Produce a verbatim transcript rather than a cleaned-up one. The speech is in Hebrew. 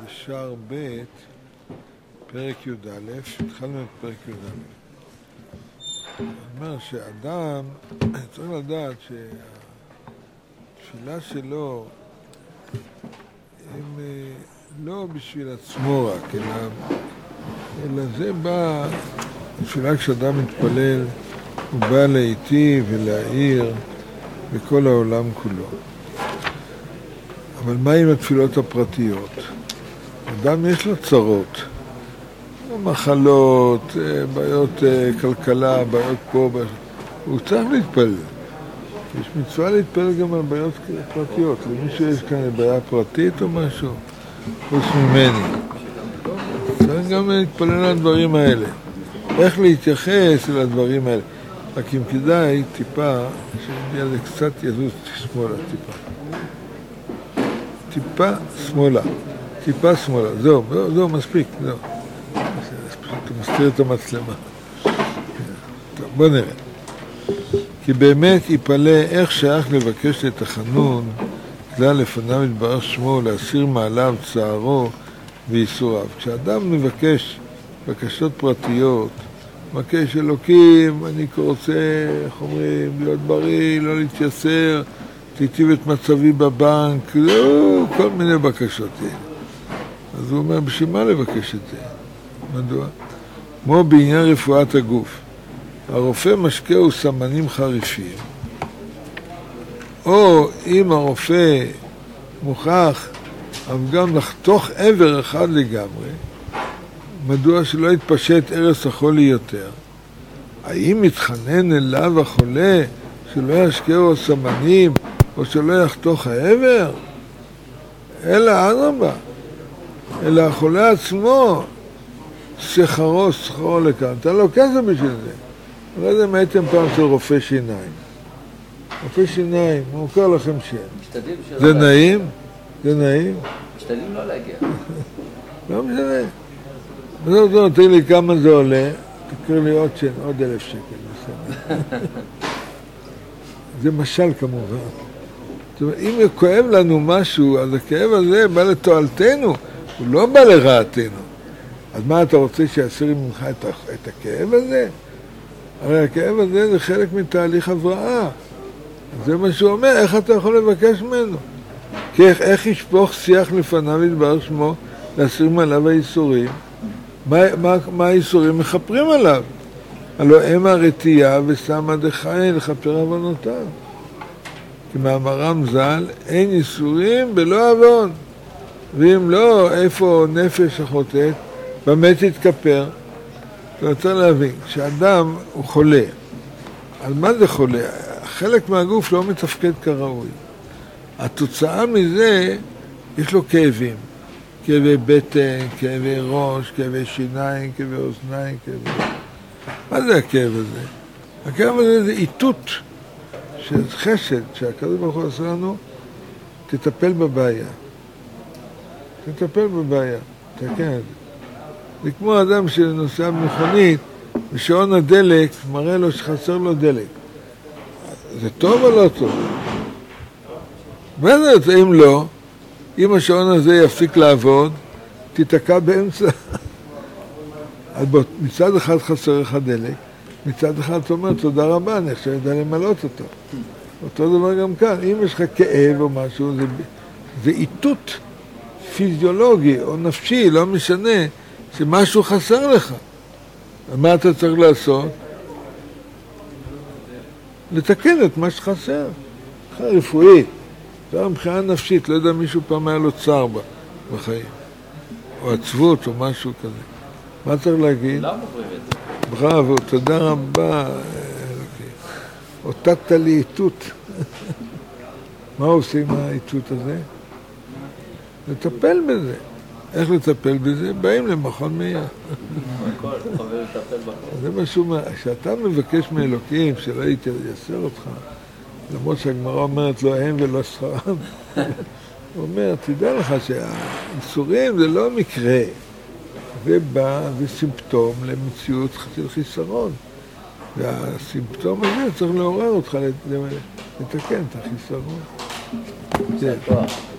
בשער ב' פרק י"א, התחלנו את פרק י"א. אני אומר שאדם צריך לדעת שהתפילה שלו הם לא בשביל עצמו רק, אלא, אלא זה בא, התפילה כשאדם מתפלל הוא בא להיטיב ולהאיר בכל העולם כולו. אבל מה עם התפילות הפרטיות? אדם יש לו צרות, מחלות, בעיות כלכלה, בעיות פה, בעיות... הוא צריך להתפלל. יש מצווה להתפלל גם על בעיות פרטיות. למישהו יש כאן בעיה פרטית או משהו? חוץ ממני. צריך גם להתפלל על הדברים האלה. איך להתייחס אל הדברים האלה? רק אם כדאי טיפה, שנהיה זה קצת יזוז שמאלה טיפה. טיפה שמאלה. טיפה שמאלה. זהו, זהו, מספיק, זהו. פשוט מסתיר את המצלמה. טוב, בוא נראה. כי באמת יפלא איך שייך לבקש לתחנון, כלל לפניו יתברך שמו, להסיר מעליו צערו וייסוריו. כשאדם מבקש בקשות פרטיות, מבקש אלוקים, אני רוצה, איך אומרים, להיות בריא, לא להתייסר, תיטיב את מצבי בבנק, לא, כל מיני בקשות. אז הוא אומר, בשביל מה לבקש את זה? מדוע? כמו בעניין רפואת הגוף. הרופא משקהו סמנים חריפים, או אם הרופא מוכרח אבל גם לחתוך עבר אחד לגמרי, מדוע שלא יתפשט ערש החולי יותר? האם מתחנן אליו החולה שלא ישקהו סמנים או שלא יחתוך העבר? אלא אדרבה, אלא החולה עצמו שכרו, שכרו לכאן. אתה לא כסף בשביל זה. לא יודע אם הייתם פעם של רופא שיניים. רופא שיניים, מוכר לכם שם. זה נעים? זה נעים? משתדלים לא להגיע. לא משנה. בסוף זה נותן לי כמה זה עולה, תקריא לי עוד שן, עוד אלף שקל. זה משל כמובן. זאת אומרת, אם כואב לנו משהו, אז הכאב הזה בא לתועלתנו, הוא לא בא לרעתנו. אז מה אתה רוצה שיסיר ממך את, את הכאב הזה? הרי הכאב הזה זה חלק מתהליך הבראה. זה מה שהוא אומר, איך אתה יכול לבקש ממנו? כי איך, איך ישפוך שיח לפניו יתברך שמו, להסיר מעליו האיסורים? מה, מה, מה האיסורים מחפרים עליו? הלוא הם הרתיעה ושמה דחי לכפר עוונותיו. כי מאמרם ז"ל, אין איסורים בלא עוון. ואם לא, איפה נפש החוטאת? במה תתכפר? אתה רוצה להבין, כשאדם הוא חולה, על מה זה חולה? חלק מהגוף לא מתפקד כראוי. התוצאה מזה, יש לו כאבים. כאבי בטן, כאבי ראש, כאבי שיניים, כאבי אוזניים, כאבי... מה זה הכאב הזה? הכאב הזה זה איתות של חסד, שהקדוש ברוך הוא עשה לנו, תטפל בבעיה. תטפל בבעיה, תקן את זה. זה כמו אדם שנוסע במכונית, ושעון הדלק מראה לו שחסר לו דלק. זה טוב או לא טוב? מה זה? אם לא, אם השעון הזה יפסיק לעבוד, תתקע באמצע. אז מצד אחד חסר לך דלק, מצד אחד אתה אומר, תודה רבה, אני עכשיו יודע למלות אותו. אותו דבר גם כאן, אם יש לך כאב או משהו, זה, זה איתות פיזיולוגי או נפשי, לא משנה, שמשהו חסר לך. ומה אתה צריך לעשות? לתקן את מה שחסר. מבחינה רפואית, מבחינה נפשית, לא יודע, מישהו פעם היה לו צער בחיים, או עצבות או משהו כזה. מה צריך להגיד? לא עוברים את זה. בראבו, תודה רבה. אותת לי איתות. מה עושים עם האיתות הזה? לטפל בזה. איך לטפל בזה? באים למכון מאיר. זה משהו, כשאתה מבקש מאלוקים שלא יתייסר אותך, למרות שהגמרא אומרת לא הם ולא שכרם, הוא אומר, תדע לך שהאיסורים זה לא מקרה, זה בא, זה סימפטום למציאות של חיסרון. והסימפטום הזה צריך לעורר אותך לתקן את החיסרון. כן.